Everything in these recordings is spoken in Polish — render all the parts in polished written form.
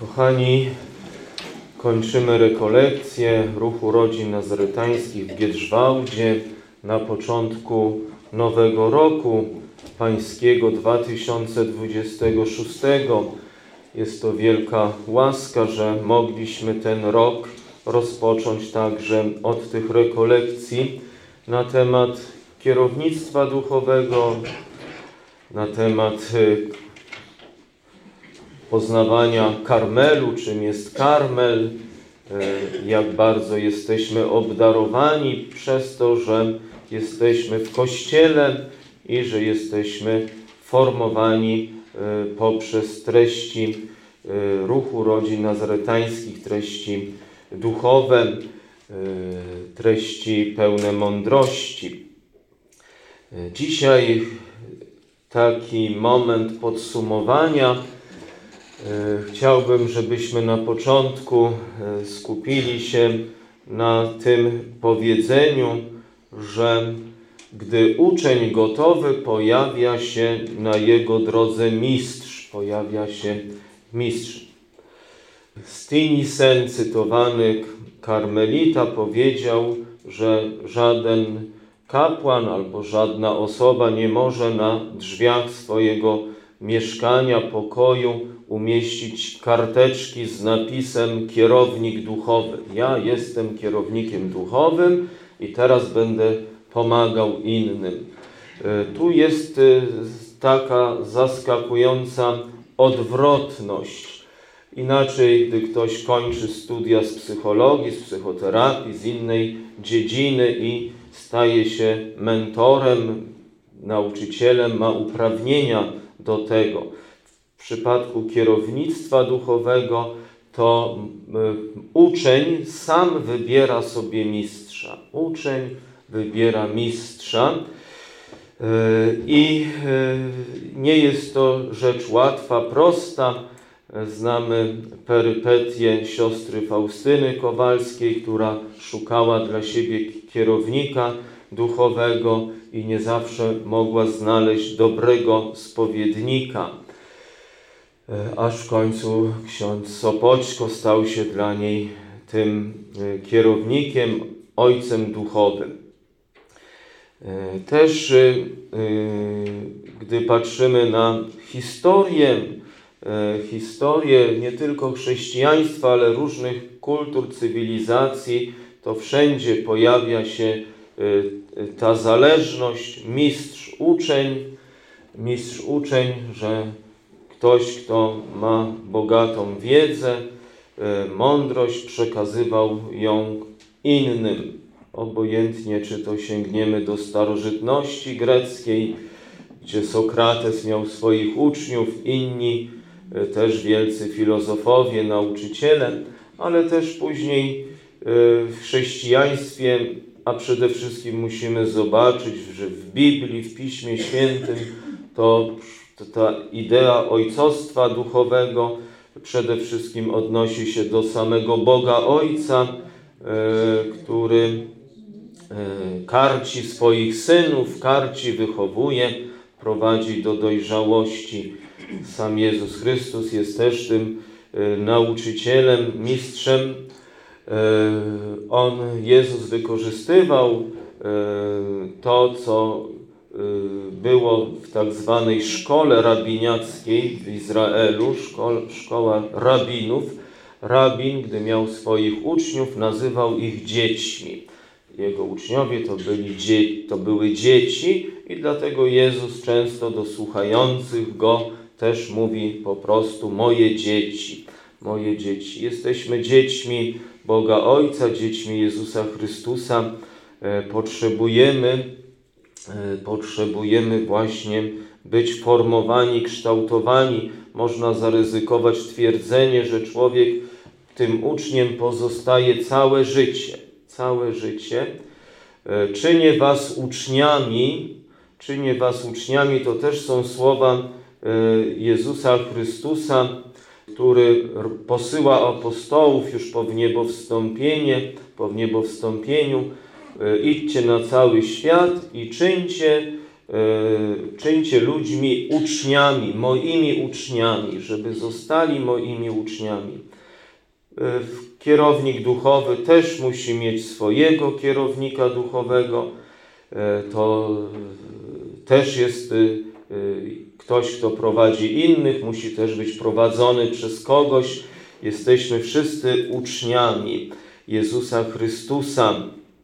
Kochani, kończymy rekolekcję Ruchu Rodzin Nazaretańskich w Giedrzwałdzie na początku nowego roku pańskiego 2026. Jest to wielka łaska, że mogliśmy ten rok rozpocząć także od tych rekolekcji na temat kierownictwa duchowego, na temat poznawania Karmelu, czym jest Karmel, jak bardzo jesteśmy obdarowani przez to, że jesteśmy w Kościele i że jesteśmy formowani poprzez treści Ruchu Rodzin Nazaretańskich, treści duchowe, treści pełne mądrości. Dzisiaj taki moment podsumowania. Chciałbym, żebyśmy na początku skupili się na tym powiedzeniu, że gdy uczeń gotowy, pojawia się na jego drodze mistrz. Pojawia się mistrz. Stinisen, cytowany karmelita, powiedział, że żaden kapłan albo żadna osoba nie może na drzwiach swojego mieszkania, pokoju umieścić karteczki z napisem kierownik duchowy. Ja jestem kierownikiem duchowym i teraz będę pomagał innym. Tu jest taka zaskakująca odwrotność. Inaczej, gdy ktoś kończy studia z psychologii, z psychoterapii, z innej dziedziny i staje się mentorem, nauczycielem, ma uprawnienia do tego. W przypadku kierownictwa duchowego to uczeń sam wybiera sobie mistrza. Uczeń wybiera mistrza i nie jest to rzecz łatwa, prosta. Znamy perypetię siostry Faustyny Kowalskiej, która szukała dla siebie kierownika duchowego i nie zawsze mogła znaleźć dobrego spowiednika. Aż w końcu ksiądz Sopoćko stał się dla niej tym kierownikiem, ojcem duchowym. Też gdy patrzymy na historię nie tylko chrześcijaństwa, ale różnych kultur, cywilizacji, to wszędzie pojawia się ta zależność mistrz-uczeń, że ktoś, kto ma bogatą wiedzę, mądrość, przekazywał ją innym. Obojętnie, czy to sięgniemy do starożytności greckiej, gdzie Sokrates miał swoich uczniów, inni też wielcy filozofowie, nauczyciele, ale też później w chrześcijaństwie, a przede wszystkim musimy zobaczyć, że w Biblii, w Piśmie Świętym to ta idea ojcostwa duchowego przede wszystkim odnosi się do samego Boga Ojca, który karci swoich synów, wychowuje, prowadzi do dojrzałości. Sam Jezus Chrystus jest też tym nauczycielem, mistrzem. Jezus wykorzystywał to, co było w tak zwanej szkole rabiniackiej w Izraelu, szkoła rabinów. Rabin, gdy miał swoich uczniów, nazywał ich dziećmi. Jego uczniowie to były dzieci i dlatego Jezus często do słuchających Go też mówi po prostu moje dzieci. Moje dzieci. Jesteśmy dziećmi Boga Ojca, dziećmi Jezusa Chrystusa. Potrzebujemy właśnie być formowani, kształtowani. Można zaryzykować twierdzenie, że człowiek tym uczniem pozostaje całe życie. Całe życie. Czynię was uczniami, to też są słowa Jezusa Chrystusa, który posyła apostołów już po niebowstąpieniu. Idźcie na cały świat i czyńcie czyńcie ludźmi uczniami, moimi uczniami, żeby zostali moimi uczniami. Kierownik duchowy też musi mieć swojego kierownika duchowego. To też jest ktoś, kto prowadzi innych, musi też być prowadzony przez kogoś. Jesteśmy wszyscy uczniami Jezusa Chrystusa.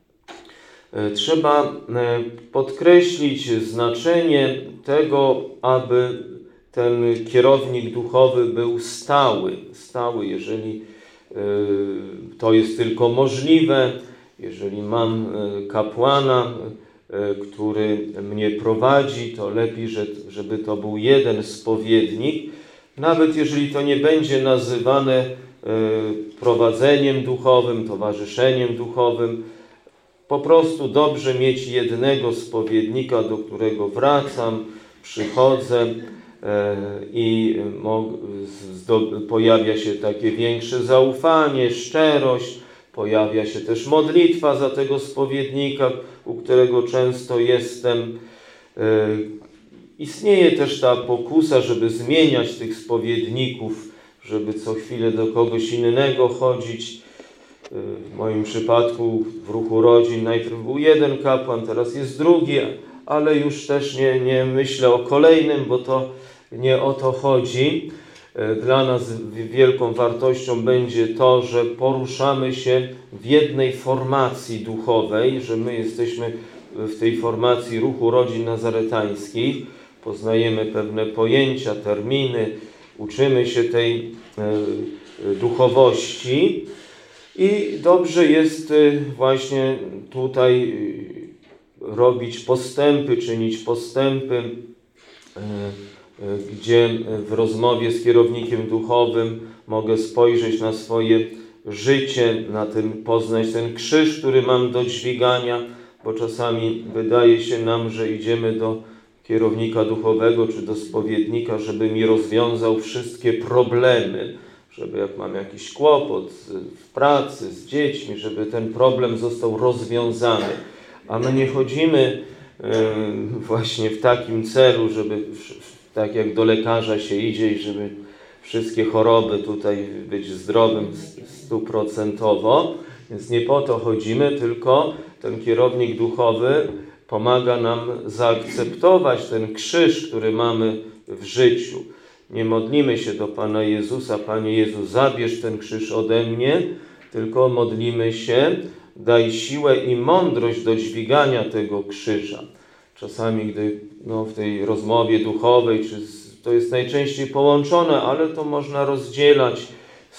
Trzeba podkreślić znaczenie tego, aby ten kierownik duchowy był stały. Stały, jeżeli to jest tylko możliwe, jeżeli mam kapłana, który mnie prowadzi, to lepiej, żeby to był jeden spowiednik. Nawet jeżeli to nie będzie nazywane prowadzeniem duchowym, towarzyszeniem duchowym, po prostu dobrze mieć jednego spowiednika, do którego wracam, przychodzę i pojawia się takie większe zaufanie, szczerość, pojawia się też modlitwa za tego spowiednika, u którego często jestem. Istnieje też ta pokusa, żeby zmieniać tych spowiedników, żeby co chwilę do kogoś innego chodzić. W moim przypadku w Ruchu Rodzin najpierw był jeden kapłan, teraz jest drugi, ale już też nie myślę o kolejnym, bo to nie o to chodzi. Dla nas wielką wartością będzie to, że poruszamy się w jednej formacji duchowej, że my jesteśmy w tej formacji Ruchu Rodzin Nazaretańskich, poznajemy pewne pojęcia, terminy, uczymy się tej duchowości i dobrze jest właśnie tutaj robić postępy, czynić postępy, gdzie w rozmowie z kierownikiem duchowym mogę spojrzeć na swoje życie, poznać ten krzyż, który mam do dźwigania, bo czasami wydaje się nam, że idziemy do kierownika duchowego czy do spowiednika, żeby mi rozwiązał wszystkie problemy, żeby jak mam jakiś kłopot w pracy, z dziećmi, żeby ten problem został rozwiązany. A my nie chodzimy właśnie w takim celu, żeby tak jak do lekarza się idzie i żeby wszystkie choroby tutaj być zdrowym 100%. Więc nie po to chodzimy, tylko ten kierownik duchowy pomaga nam zaakceptować ten krzyż, który mamy w życiu. Nie modlimy się do Pana Jezusa, Panie Jezu, zabierz ten krzyż ode mnie, tylko modlimy się, daj siłę i mądrość do dźwigania tego krzyża. Czasami, gdy w tej rozmowie duchowej, to jest najczęściej połączone, ale to można rozdzielać.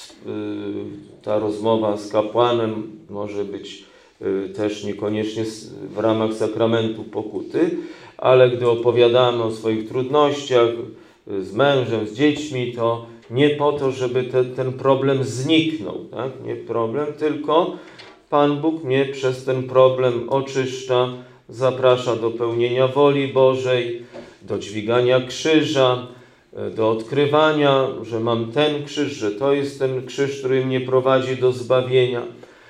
Ta rozmowa z kapłanem może być też niekoniecznie w ramach sakramentu pokuty, ale gdy opowiadamy o swoich trudnościach z mężem, z dziećmi, to nie po to, żeby ten problem zniknął. Tak? Nie problem, tylko Pan Bóg mnie przez ten problem oczyszcza, zaprasza do pełnienia woli Bożej, do dźwigania krzyża, do odkrywania, że mam ten krzyż, że to jest ten krzyż, który mnie prowadzi do zbawienia.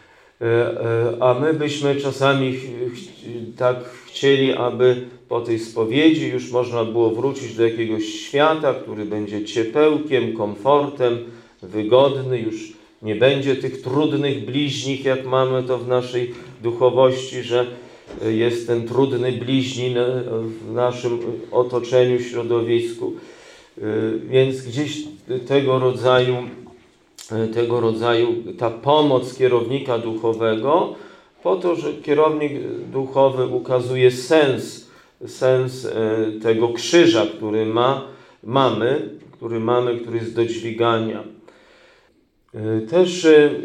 A my byśmy czasami tak chcieli, aby po tej spowiedzi już można było wrócić do jakiegoś świata, który będzie ciepełkiem, komfortem, wygodny, już nie będzie tych trudnych bliźnich, jak mamy to w naszej duchowości, że jest ten trudny bliźni w naszym otoczeniu, środowisku. Więc gdzieś tego rodzaju ta pomoc kierownika duchowego po to, że kierownik duchowy ukazuje sens tego krzyża, który który jest do dźwigania. Też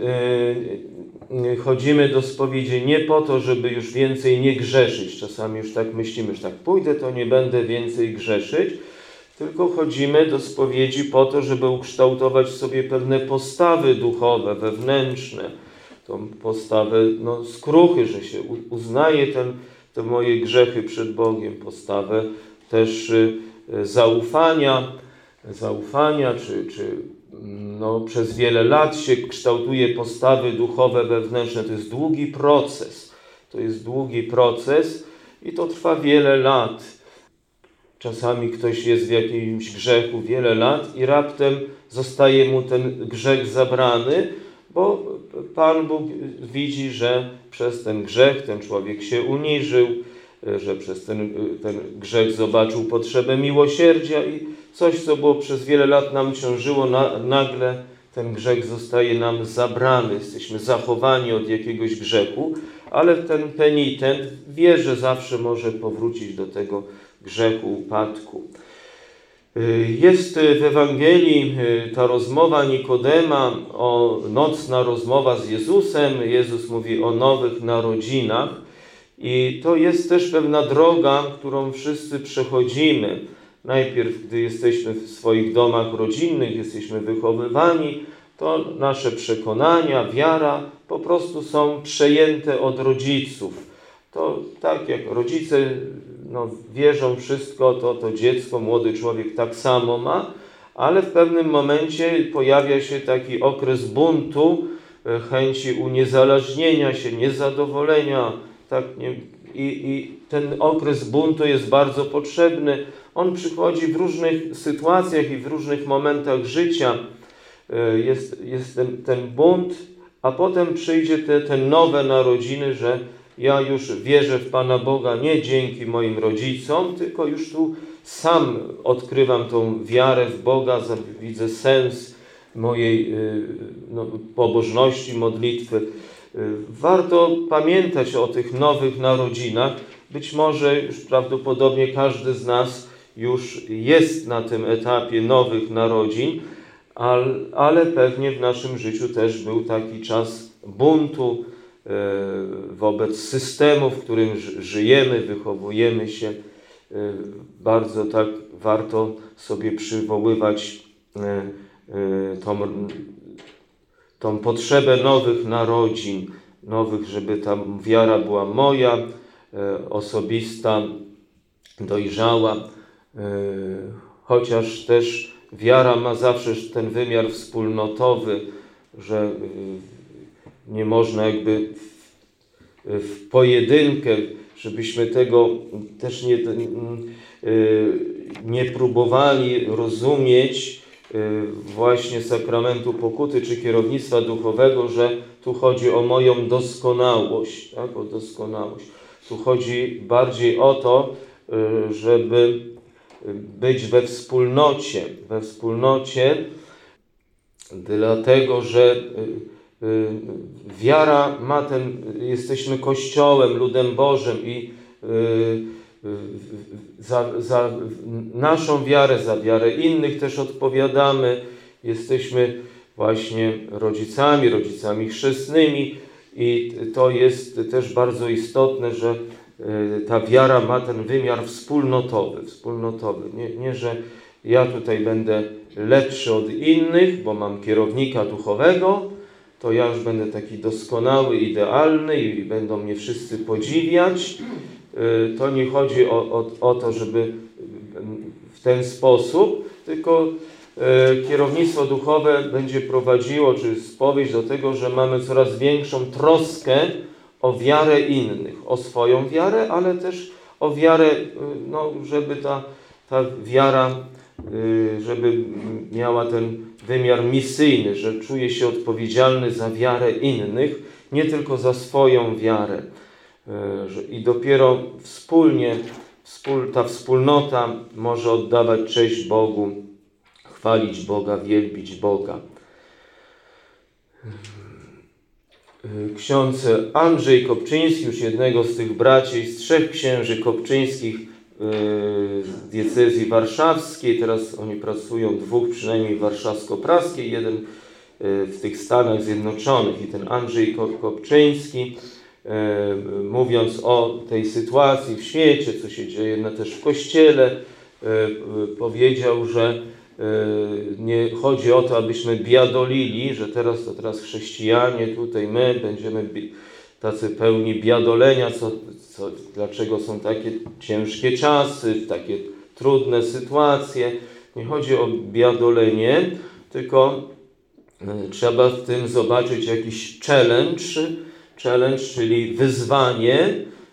chodzimy do spowiedzi nie po to, żeby już więcej nie grzeszyć. Czasami już tak myślimy, że tak pójdę, to nie będę więcej grzeszyć. Tylko chodzimy do spowiedzi po to, żeby ukształtować sobie pewne postawy duchowe, wewnętrzne. Tą postawę skruchy, że się uznaje te moje grzechy przed Bogiem. Postawę też zaufania, czy przez wiele lat się kształtuje postawy duchowe, wewnętrzne. To jest długi proces. I to trwa wiele lat. czasami ktoś jest w jakimś grzechu wiele lat i raptem zostaje mu ten grzech zabrany, bo Pan Bóg widzi, że przez ten grzech ten człowiek się uniżył, że przez ten grzech zobaczył potrzebę miłosierdzia i coś, co było przez wiele lat nam ciążyło, nagle ten grzech zostaje nam zabrany. Jesteśmy zachowani od jakiegoś grzechu, ale ten penitent wie, że zawsze może powrócić do tego grzechu, upadku. Jest w Ewangelii ta rozmowa Nikodema, nocna rozmowa z Jezusem. Jezus mówi o nowych narodzinach i to jest też pewna droga, którą wszyscy przechodzimy. Najpierw, gdy jesteśmy w swoich domach rodzinnych, jesteśmy wychowywani, to nasze przekonania, wiara po prostu są przejęte od rodziców. To tak jak rodzice wierzą wszystko, to dziecko, młody człowiek tak samo ma, ale w pewnym momencie pojawia się taki okres buntu, chęci uniezależnienia się, niezadowolenia. I ten okres buntu jest bardzo potrzebny. On przychodzi w różnych sytuacjach i w różnych momentach życia. Jest ten bunt, a potem przyjdzie te nowe narodziny, że ja już wierzę w Pana Boga nie dzięki moim rodzicom, tylko już tu sam odkrywam tą wiarę w Boga, widzę sens mojej pobożności, modlitwy. Warto pamiętać o tych nowych narodzinach. Być może już prawdopodobnie każdy z nas już jest na tym etapie nowych narodzin, ale pewnie w naszym życiu też był taki czas buntu wobec systemu, w którym żyjemy, wychowujemy się. Bardzo tak warto sobie przywoływać tą potrzebę nowych narodzin, żeby ta wiara była moja, osobista, dojrzała, chociaż też wiara ma zawsze ten wymiar wspólnotowy, że nie można jakby w pojedynkę, żebyśmy tego też nie próbowali rozumieć właśnie sakramentu pokuty czy kierownictwa duchowego, że tu chodzi o moją doskonałość, tak? O doskonałość. Tu chodzi bardziej o to, żeby być we wspólnocie, dlatego że wiara ma jesteśmy Kościołem, ludem Bożym i za naszą wiarę, za wiarę innych też odpowiadamy. Jesteśmy właśnie rodzicami chrzestnymi i to jest też bardzo istotne, że ta wiara ma ten wymiar wspólnotowy. Nie, że ja tutaj będę lepszy od innych, bo mam kierownika duchowego, to ja już będę taki doskonały, idealny i będą mnie wszyscy podziwiać. To nie chodzi o to, żeby w ten sposób, tylko kierownictwo duchowe będzie prowadziło, czy spowiedź do tego, że mamy coraz większą troskę o wiarę innych, o swoją wiarę, ale też o wiarę, żeby ta wiara, żeby miała ten wymiar misyjny, że czuję się odpowiedzialny za wiarę innych, nie tylko za swoją wiarę. I dopiero wspólnie ta wspólnota może oddawać cześć Bogu, chwalić Boga, wielbić Boga. Ksiądz Andrzej Kopczyński, już jednego z tych braci, z 3 księży kopczyńskich z diecezji warszawskiej, teraz oni pracują 2 przynajmniej w warszawsko-praskiej, jeden w tych Stanach Zjednoczonych i ten Andrzej Kopczyński, mówiąc o tej sytuacji w świecie, co się dzieje też w Kościele, powiedział, że nie chodzi o to, abyśmy biadolili, że teraz chrześcijanie, tutaj my będziemy tacy pełni biadolenia, dlaczego są takie ciężkie czasy, takie trudne sytuacje. Nie chodzi o biadolenie, tylko trzeba w tym zobaczyć jakiś challenge, czyli wyzwanie,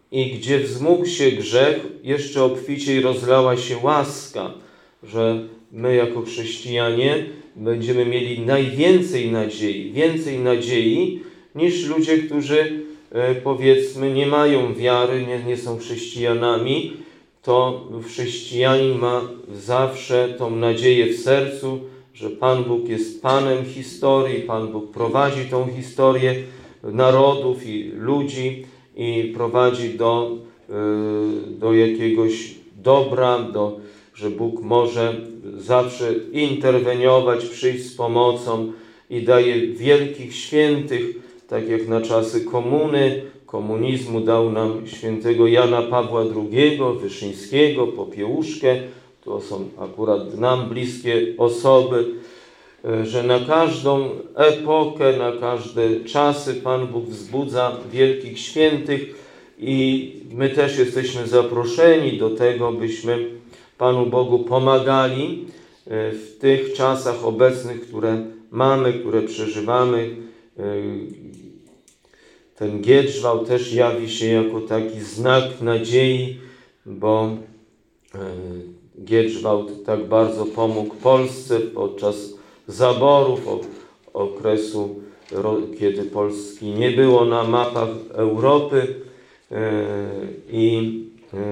i gdzie wzmógł się grzech, jeszcze obficiej rozlała się łaska, że my jako chrześcijanie będziemy mieli więcej nadziei niż ludzie, którzy powiedzmy nie mają wiary, nie są chrześcijanami. To chrześcijanin ma zawsze tą nadzieję w sercu, że Pan Bóg jest Panem historii, Pan Bóg prowadzi tą historię narodów i ludzi i prowadzi do jakiegoś dobra, że Bóg może zawsze interweniować, przyjść z pomocą i daje wielkich świętych, tak jak na czasy komunizmu dał nam świętego Jana Pawła II, Wyszyńskiego, Popiełuszkę. To są akurat nam bliskie osoby, że na każdą epokę, na każde czasy Pan Bóg wzbudza wielkich świętych i my też jesteśmy zaproszeni do tego, byśmy Panu Bogu pomagali w tych czasach obecnych, które mamy, które przeżywamy. Ten Giedrzwał też jawi się jako taki znak nadziei, bo Giedrzwałt tak bardzo pomógł Polsce podczas zaborów, okresu, kiedy Polski nie było na mapach Europy i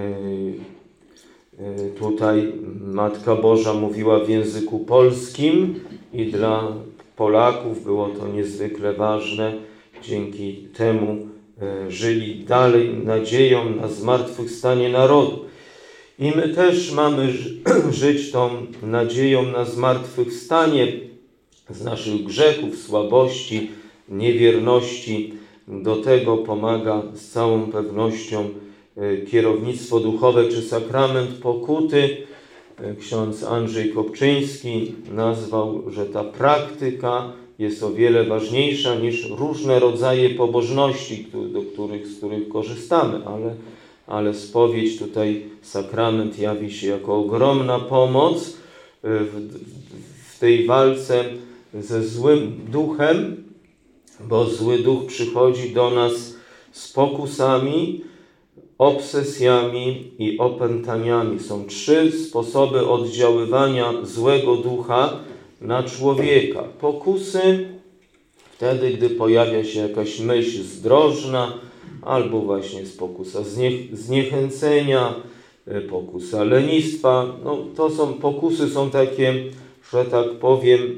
tutaj Matka Boża mówiła w języku polskim i dla Polaków było to niezwykle ważne. Dzięki temu żyli dalej nadzieją na zmartwychwstanie narodu. I my też mamy żyć tą nadzieją na zmartwychwstanie z naszych grzechów, słabości, niewierności. Do tego pomaga z całą pewnością kierownictwo duchowe czy sakrament pokuty. Ksiądz Andrzej Kopczyński nazwał, że ta praktyka jest o wiele ważniejsza niż różne rodzaje pobożności, z których korzystamy, ale spowiedź tutaj, sakrament jawi się jako ogromna pomoc w tej walce ze złym duchem, bo zły duch przychodzi do nas z pokusami, obsesjami i opętaniami. Są 3 sposoby oddziaływania złego ducha na człowieka. Pokusy, wtedy gdy pojawia się jakaś myśl zdrożna, albo właśnie jest pokusa zniechęcenia, pokusa lenistwa. Pokusy są takie, że tak powiem,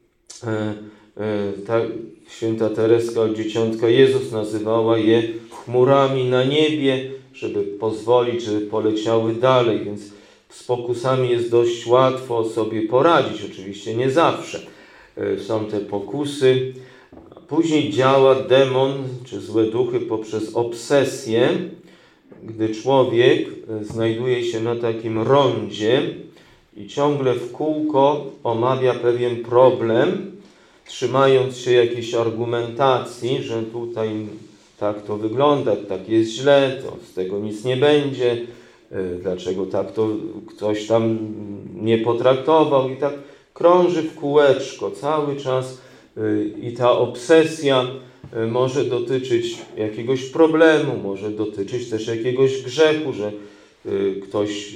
święta Tereska od Dzieciątka Jezus nazywała je chmurami na niebie, żeby pozwolić, żeby poleciały dalej, więc z pokusami jest dość łatwo sobie poradzić, oczywiście nie zawsze. Są te pokusy. Później działa demon, czy złe duchy poprzez obsesję, gdy człowiek znajduje się na takim rondzie i ciągle w kółko omawia pewien problem, trzymając się jakiejś argumentacji, że tutaj tak to wygląda, tak jest źle, to z tego nic nie będzie, dlaczego tak to ktoś tam nie potraktował i tak krąży w kółeczko cały czas i ta obsesja może dotyczyć jakiegoś problemu, może dotyczyć też jakiegoś grzechu, że ktoś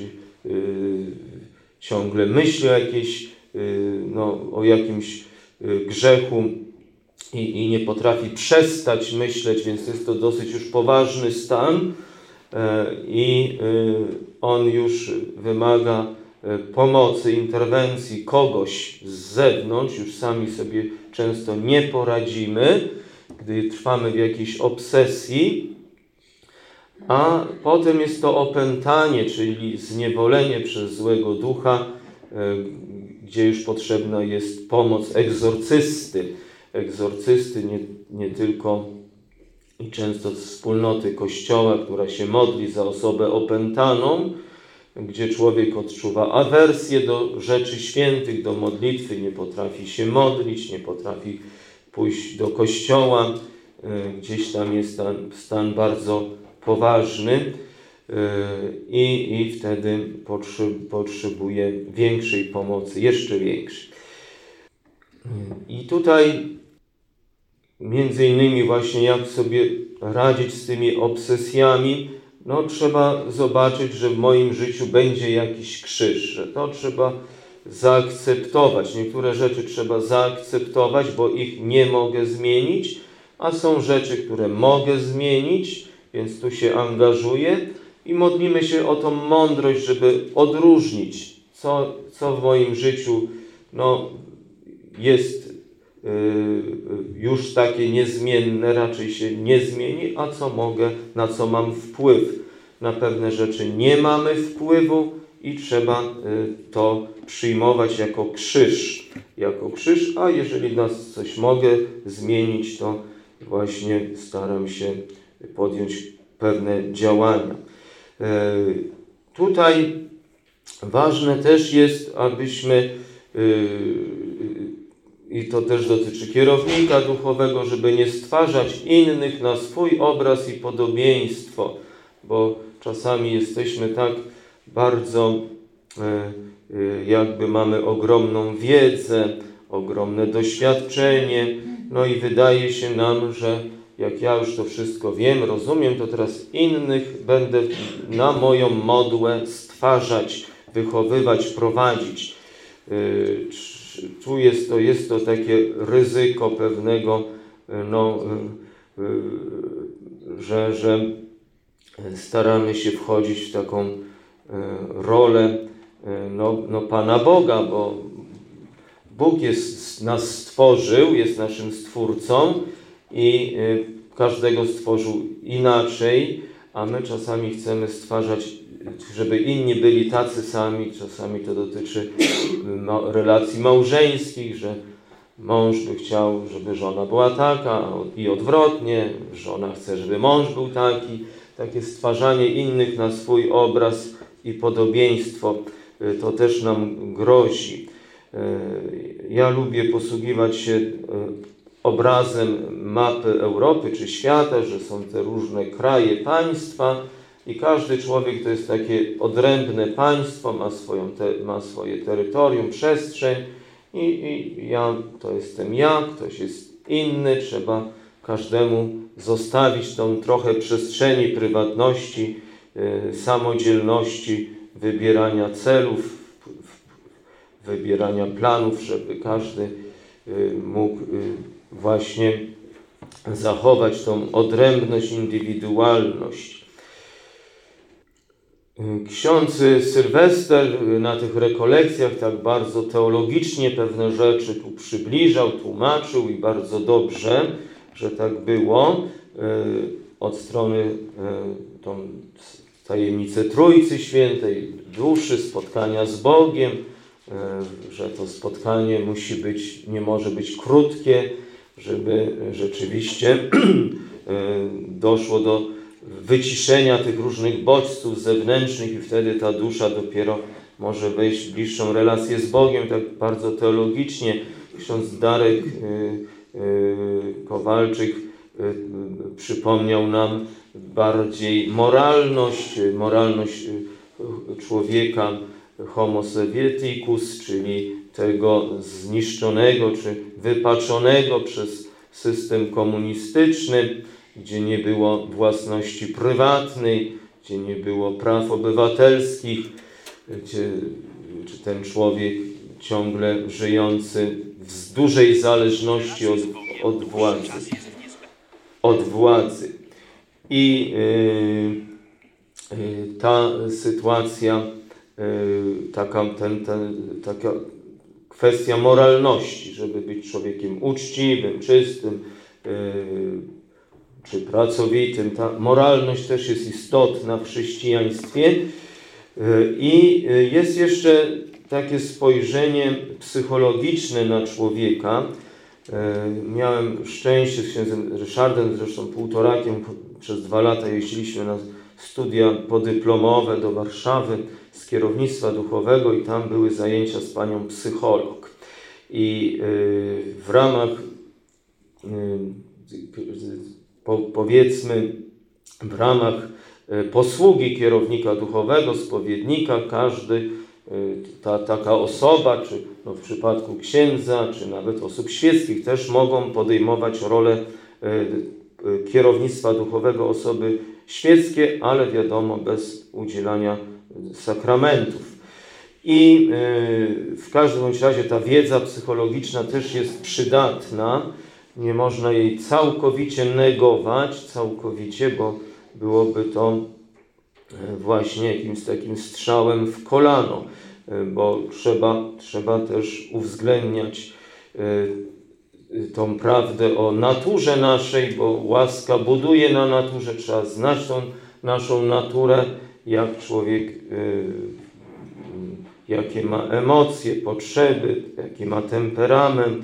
ciągle myśli o jakimś grzechu i nie potrafi przestać myśleć, więc jest to dosyć już poważny stan i on już wymaga pomocy, interwencji kogoś z zewnątrz. Już sami sobie często nie poradzimy, gdy trwamy w jakiejś obsesji, a potem jest to opętanie, czyli zniewolenie przez złego ducha, gdzie już potrzebna jest pomoc egzorcysty. Egzorcysty nie tylko i często z wspólnoty Kościoła, która się modli za osobę opętaną, gdzie człowiek odczuwa awersję do rzeczy świętych, do modlitwy, nie potrafi się modlić, nie potrafi pójść do kościoła, gdzieś tam jest stan bardzo poważny i wtedy potrzebuje większej pomocy, jeszcze większej. I tutaj między innymi właśnie jak sobie radzić z tymi obsesjami, no trzeba zobaczyć, że w moim życiu będzie jakiś krzyż, że to trzeba zaakceptować. Niektóre rzeczy trzeba zaakceptować, bo ich nie mogę zmienić, a są rzeczy, które mogę zmienić, więc tu się angażuję i modlimy się o tą mądrość, żeby odróżnić, co w moim życiu jest już takie niezmienne, raczej się nie zmieni, a co mogę, na co mam wpływ. Na pewne rzeczy nie mamy wpływu i trzeba to przyjmować jako krzyż, a jeżeli nas coś mogę zmienić, to właśnie staram się podjąć pewne działania. Tutaj ważne też jest, abyśmy, i to też dotyczy kierownika duchowego, żeby nie stwarzać innych na swój obraz i podobieństwo, bo czasami jesteśmy tak bardzo, jakby mamy ogromną wiedzę, ogromne doświadczenie, no i wydaje się nam, że jak ja już to wszystko wiem, rozumiem, to teraz innych będę na moją modłę stwarzać, wychowywać, prowadzić. Tu jest to takie ryzyko pewnego, że staramy się wchodzić w taką rolę Pana Boga, bo Bóg nas stworzył, jest naszym Stwórcą i każdego stworzył inaczej, a my czasami chcemy stwarzać, żeby inni byli tacy sami. Czasami to dotyczy relacji małżeńskich, że mąż by chciał, żeby żona była taka i odwrotnie, żona chce, żeby mąż był taki. Takie stwarzanie innych na swój obraz i podobieństwo, to też nam grozi. Ja lubię posługiwać się obrazem mapy Europy czy świata, że są te różne kraje, państwa i każdy człowiek to jest takie odrębne państwo, ma swoje terytorium, przestrzeń i ja to jestem ja, ktoś jest inny, trzeba każdemu zostawić tą trochę przestrzeni prywatności, samodzielności, wybierania celów, wybierania planów, żeby każdy mógł właśnie zachować tą odrębność, indywidualność. Ksiądz Sylwester na tych rekolekcjach tak bardzo teologicznie pewne rzeczy tu przybliżał, tłumaczył i bardzo dobrze, że tak było, od strony tą tajemnicę Trójcy Świętej, duszy, spotkania z Bogiem, że to spotkanie nie może być krótkie, żeby rzeczywiście doszło do wyciszenia tych różnych bodźców zewnętrznych i wtedy ta dusza dopiero może wejść w bliższą relację z Bogiem, tak bardzo teologicznie. Ksiądz Darek Kowalczyk przypomniał nam bardziej moralność człowieka homo sovieticus, czyli tego zniszczonego czy wypaczonego przez system komunistyczny, gdzie nie było własności prywatnej, gdzie nie było praw obywatelskich, gdzie ten człowiek ciągle żyjący w dużej zależności od władzy. I ta sytuacja, taka kwestia moralności, żeby być człowiekiem uczciwym, czystym, czy pracowitym. Ta moralność też jest istotna w chrześcijaństwie. I jest jeszcze takie spojrzenie psychologiczne na człowieka. Miałem szczęście z księdzem Ryszardem, zresztą półtorakiem, przez 2 lata jeździliśmy na studia podyplomowe do Warszawy z kierownictwa duchowego i tam były zajęcia z panią psycholog. I w ramach powiedzmy w ramach posługi kierownika duchowego, spowiednika, każdy taka osoba, czy w przypadku księdza, czy nawet osób świeckich też mogą podejmować rolę kierownictwa duchowego osoby świeckie, ale wiadomo bez udzielania sakramentów. I w każdym bądź razie ta wiedza psychologiczna też jest przydatna. Nie można jej całkowicie negować, bo byłoby to właśnie jakimś takim strzałem w kolano, bo trzeba też uwzględniać tą prawdę o naturze naszej, bo łaska buduje na naturze, trzeba znać tą naszą naturę, jak człowiek, jakie ma emocje, potrzeby, jaki ma temperament,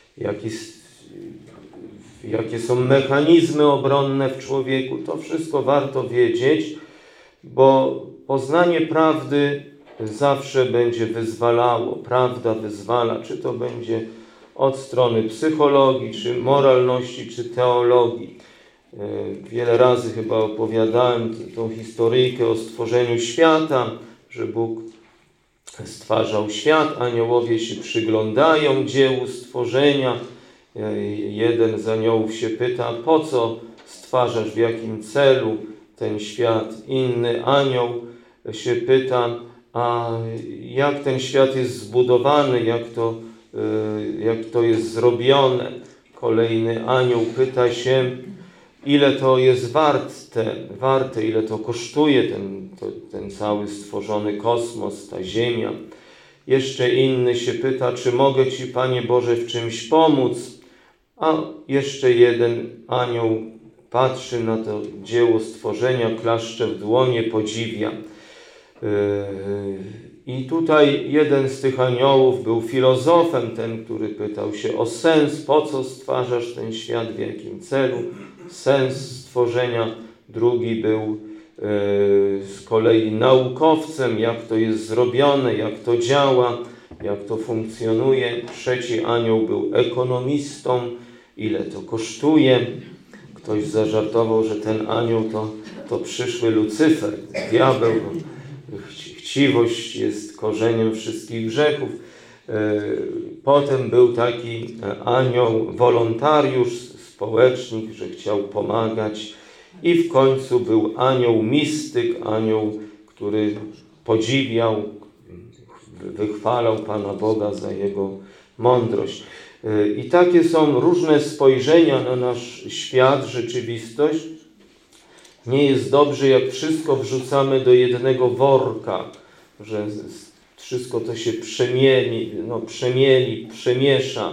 jakie są mechanizmy obronne w człowieku. To wszystko warto wiedzieć, bo poznanie prawdy zawsze będzie wyzwalało. Prawda wyzwala, czy to będzie od strony psychologii, czy moralności, czy teologii. Wiele razy chyba opowiadałem tą historyjkę o stworzeniu świata, że Bóg stwarzał świat, aniołowie się przyglądają dziełu stworzenia. Jeden z aniołów się pyta, po co stwarzasz, w jakim celu ten świat. Inny anioł się pyta, a jak ten świat jest zbudowany, jak to jest zrobione. Kolejny anioł pyta się, ile to jest warte, ile to kosztuje ten cały stworzony kosmos, ta ziemia. Jeszcze inny się pyta, czy mogę Ci, Panie Boże, w czymś pomóc? A jeszcze jeden anioł patrzy na to dzieło stworzenia, klaszcze w dłonie, podziwia. I tutaj jeden z tych aniołów był filozofem, ten, który pytał się o sens, po co stwarzasz ten świat, w jakim celu, sens stworzenia. Drugi był z kolei naukowcem, jak to jest zrobione, jak to działa, jak to funkcjonuje. Trzeci anioł był ekonomistą, ile to kosztuje. Ktoś zażartował, że ten anioł to przyszły Lucyfer, diabeł. Chciwość jest korzeniem wszystkich grzechów. Potem był taki anioł, wolontariusz, społecznik, że chciał pomagać. I w końcu był anioł mistyk, anioł, który podziwiał, wychwalał Pana Boga za Jego mądrość. I takie są różne spojrzenia na nasz świat, rzeczywistość. Nie jest dobrze, jak wszystko wrzucamy do jednego worka, że wszystko to się przemiesza.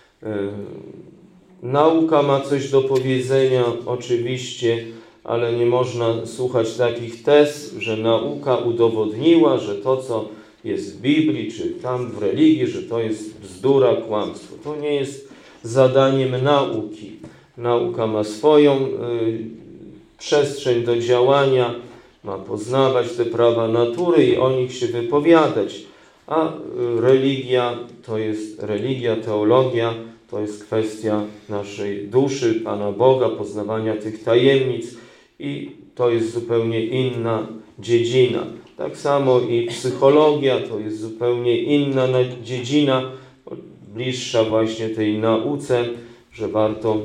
Nauka ma coś do powiedzenia, oczywiście, ale nie można słuchać takich tez, że nauka udowodniła, że to, co jest w Biblii, czy tam w religii, że to jest bzdura, kłamstwo. To nie jest zadaniem nauki. Nauka ma swoją przestrzeń do działania, ma poznawać te prawa natury i o nich się wypowiadać. A religia, teologia, to jest kwestia naszej duszy, Pana Boga, poznawania tych tajemnic i to jest zupełnie inna dziedzina. Tak samo i psychologia to jest zupełnie inna dziedzina, bliższa właśnie tej nauce, że warto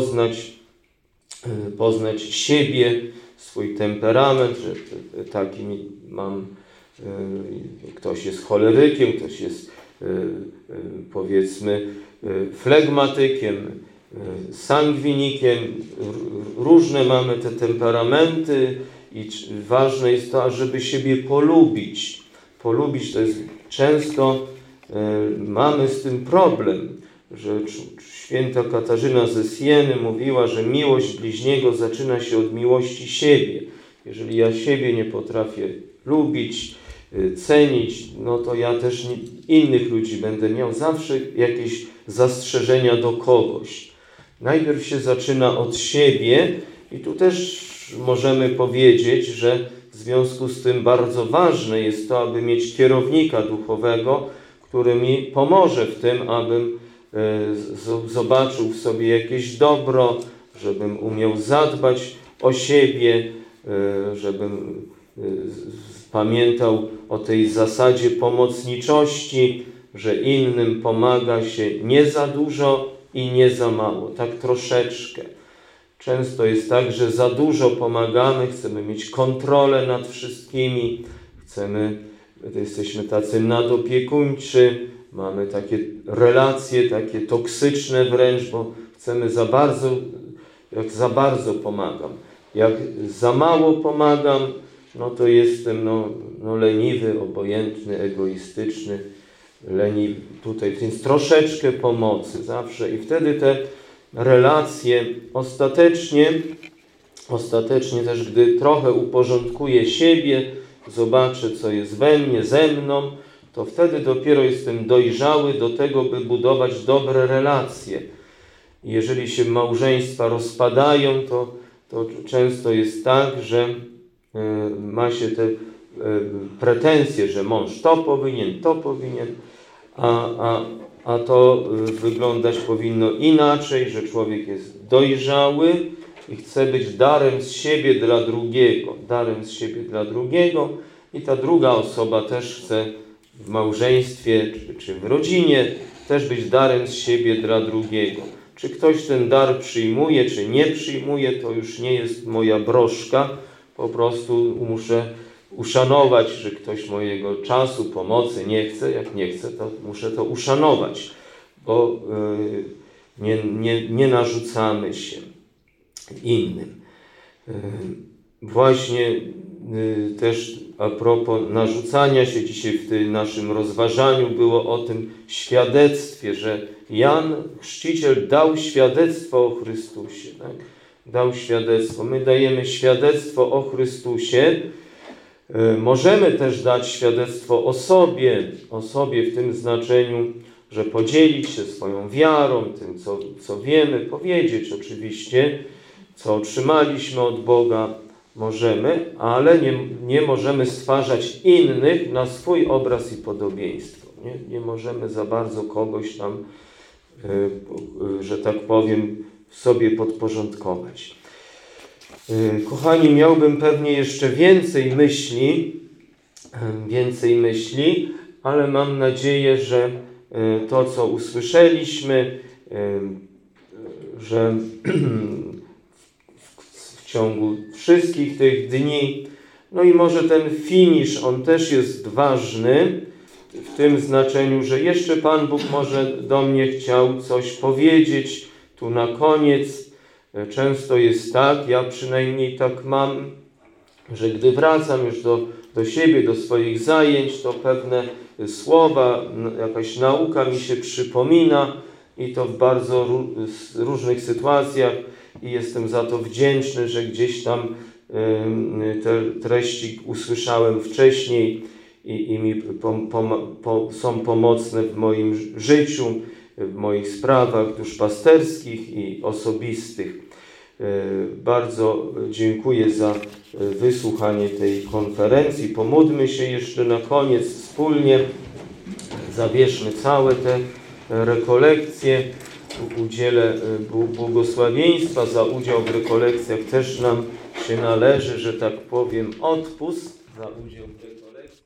poznać siebie, swój temperament, że taki mam, ktoś jest cholerykiem, ktoś jest powiedzmy flegmatykiem, sangwinikiem. Różne mamy te temperamenty i ważne jest to, żeby siebie polubić. Polubić to jest często, mamy z tym problem, że święta Katarzyna ze Sieny mówiła, że miłość bliźniego zaczyna się od miłości siebie. Jeżeli ja siebie nie potrafię lubić, cenić, no to ja też innych ludzi będę miał zawsze jakieś zastrzeżenia do kogoś. Najpierw się zaczyna od siebie i tu też możemy powiedzieć, że w związku z tym bardzo ważne jest to, aby mieć kierownika duchowego, który mi pomoże w tym, abym zobaczył w sobie jakieś dobro, żebym umiał zadbać o siebie, żebym pamiętał o tej zasadzie pomocniczości, że innym pomaga się nie za dużo i nie za mało, tak troszeczkę. Często jest tak, że za dużo pomagamy, chcemy mieć kontrolę nad wszystkimi, jesteśmy tacy nadopiekuńczy, mamy takie relacje, takie toksyczne wręcz, bo chcemy jak za bardzo pomagam. Jak za mało pomagam, no to jestem leniwy, obojętny, egoistyczny, leniwy tutaj, więc troszeczkę pomocy zawsze i wtedy te relacje ostatecznie też, gdy trochę uporządkuję siebie, zobaczę, co jest we mnie, ze mną, to wtedy dopiero jestem dojrzały do tego, by budować dobre relacje. Jeżeli się małżeństwa rozpadają, to często jest tak, że ma się te pretensje, że mąż to powinien, a to wyglądać powinno inaczej, że człowiek jest dojrzały i chce być darem z siebie dla drugiego i ta druga osoba też chce w małżeństwie czy w rodzinie też być darem z siebie dla drugiego. Czy ktoś ten dar przyjmuje, czy nie przyjmuje, to już nie jest moja broszka. Po prostu muszę uszanować, że ktoś mojego czasu, pomocy nie chce. Jak nie chce, to muszę to uszanować, bo nie narzucamy się innym. Właśnie też a propos narzucania się, dzisiaj w tym naszym rozważaniu było o tym świadectwie, że Jan Chrzciciel dał świadectwo o Chrystusie. Tak? Dał świadectwo. My dajemy świadectwo o Chrystusie. Możemy też dać świadectwo o sobie w tym znaczeniu, że podzielić się swoją wiarą, tym co wiemy, powiedzieć oczywiście, co otrzymaliśmy od Boga. Możemy, ale nie możemy stwarzać innych na swój obraz i podobieństwo. Nie możemy za bardzo kogoś tam, że tak powiem, sobie podporządkować. Kochani, miałbym pewnie jeszcze więcej myśli, ale mam nadzieję, że to, co usłyszeliśmy, że w ciągu wszystkich tych dni, no i może ten finisz, on też jest ważny w tym znaczeniu, że jeszcze Pan Bóg może do mnie chciał coś powiedzieć tu na koniec. Często jest tak, ja przynajmniej tak mam, że gdy wracam już do siebie, do swoich zajęć, to pewne słowa, jakaś nauka mi się przypomina i to w bardzo różnych sytuacjach i jestem za to wdzięczny, że gdzieś tam te treści usłyszałem wcześniej i mi są pomocne w moim życiu, w moich sprawach duszpasterskich i osobistych. Bardzo dziękuję za wysłuchanie tej konferencji. Pomódlmy się jeszcze na koniec wspólnie. Zawierzmy całe te rekolekcje. Udzielę błogosławieństwa za udział w rekolekcjach. Też nam się należy, że tak powiem, odpust za udział w rekolekcjach.